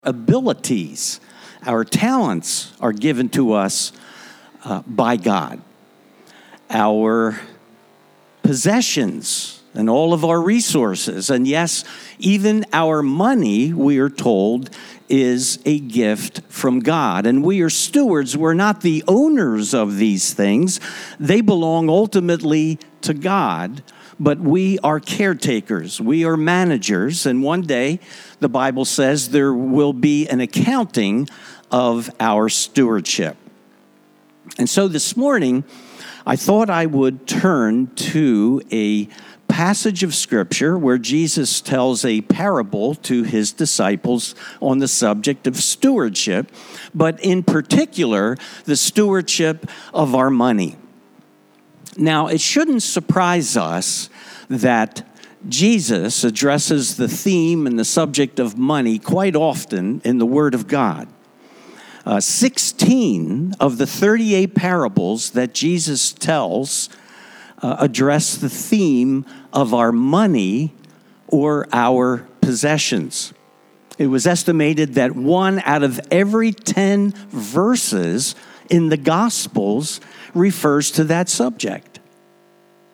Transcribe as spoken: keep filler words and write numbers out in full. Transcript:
abilities, our talents are given to us uh, by God. Our possessions and all of our resources, and yes, even our money, we are told, is a gift from God. And we are stewards. We're not the owners of these things. They belong ultimately to God, but we are caretakers. We are managers. And one day, the Bible says there will be an accounting of our stewardship. And so this morning, I thought I would turn to a passage of Scripture where Jesus tells a parable to his disciples on the subject of stewardship, but in particular, the stewardship of our money. Now, it shouldn't surprise us that Jesus addresses the theme and the subject of money quite often in the Word of God. Uh, sixteen of the thirty-eight parables that Jesus tells uh, address the theme of our money or our possessions. It was estimated that one out of every ten verses in the Gospels refers to that subject.